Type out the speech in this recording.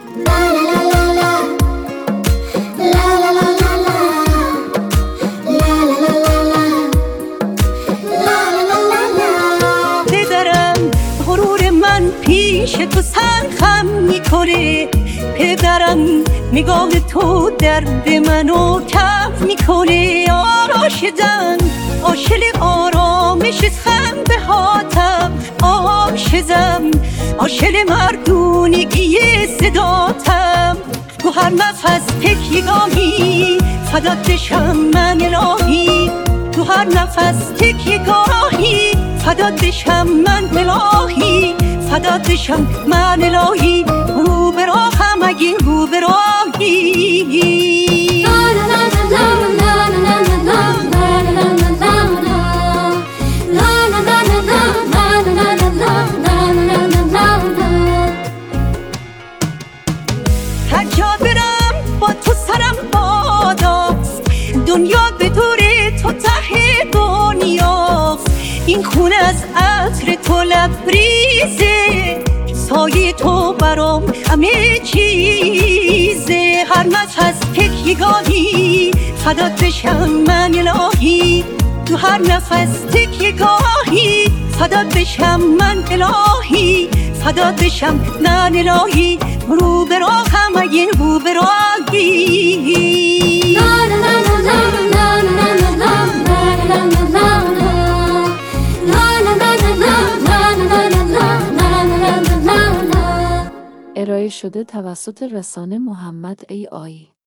پدرم غرور من پیش تو سرخم میکنه، پدرم نگاه تو درد منو کف میکنه. آراشدم عاشق آرامش خنده هاتم، عاشقم عاشق مردونگی صداتم. تو هر نفس تکیگاهی فدات بشم من الهی، تو هر نفس تکیگاهی فدات بشم من الهی، فدات بشم من الهی. رو به راهم اگه رو به راهی. هر جا برم با تو سرم باداست، دنیا به دور تو ته دنیاست. این خونه از عطر تو لبریزه، سایه تو برام همه چیزه. هر نفس تکیگاهی فدات بشم من الهی، تو هر نفس تکیگاهی فدات بشم من الهی، فدات بشم من الهی. رو به راهم اگه رو به راهی. ارائه شده توسط رسانه محمد AI